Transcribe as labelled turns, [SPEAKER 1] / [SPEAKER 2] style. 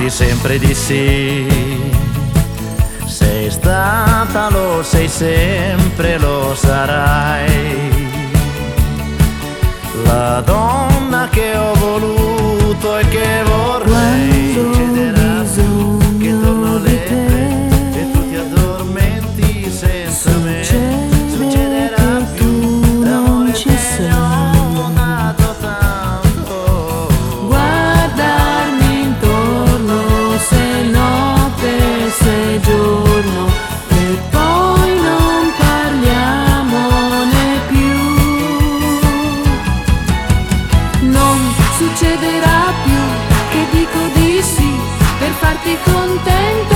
[SPEAKER 1] dirti sempre di sì. Sei stata, lo sei sempre, lo sarai, la donna che ho voluto e che vorrei. Succederà che torno alle 3 e tu ti addormenti senza me. Succederà più, l'amore te ne ho dato tanto.
[SPEAKER 2] Guardarmi intorno se notte, se giorno, e poi non parliamone più. Non succederà più che dico di sì per farti contento.